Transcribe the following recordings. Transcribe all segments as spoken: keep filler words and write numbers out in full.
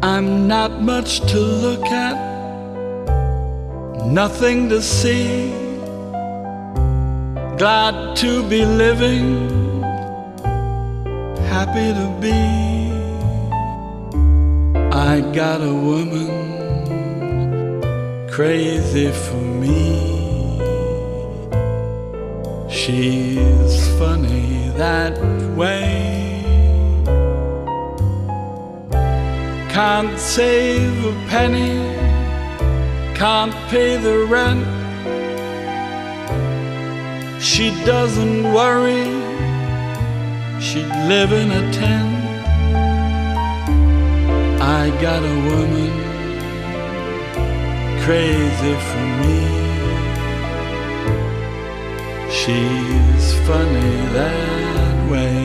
I'm not much to look at, nothing to see. Glad to be living, happy to be. I got a woman crazy for me. She's funny that way. Can't save a penny, can't pay the rent. She doesn't worry, she'd live in a tent. I got a woman crazy for me. She's funny that way.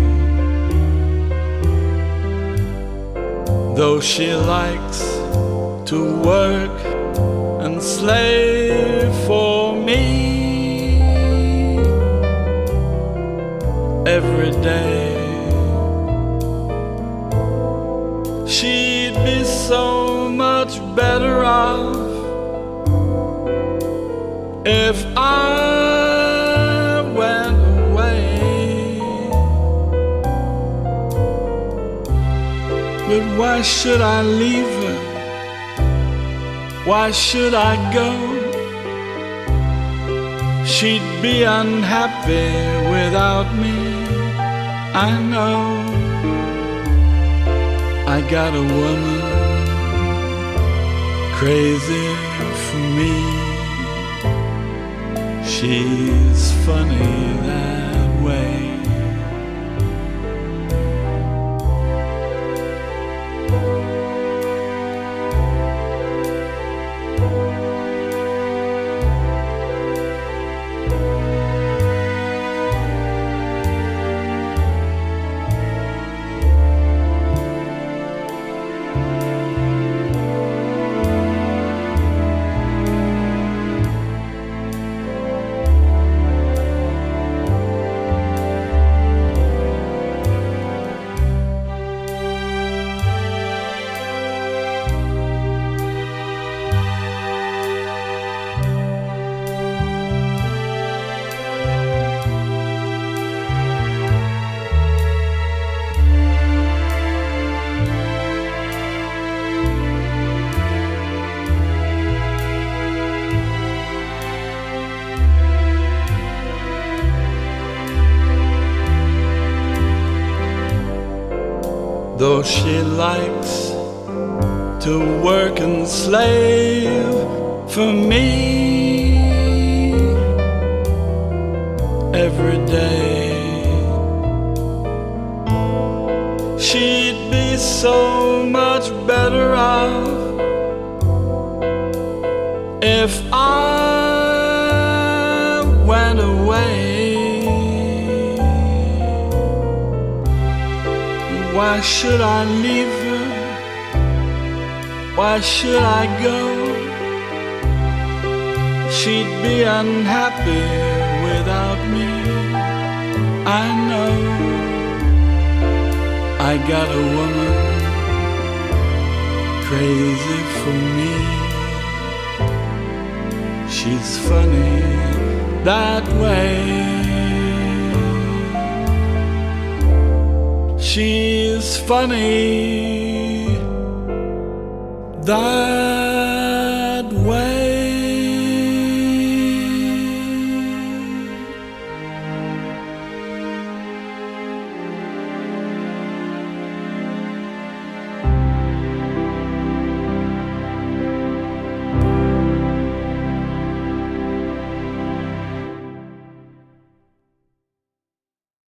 Though she likes to work and slave for me every day, she'd be so much better off if I went away. But why should I leave her? Why should I go? She'd be unhappy without me, I know. I got a woman crazy for me. She's funny that way. Though she likes to work and slave for me every day, she'd be so much better off if I went away. Why should I leave her? Why should I go? She'd be unhappy without me, I know. I got a woman crazy for me. She's funny that way. She's funny that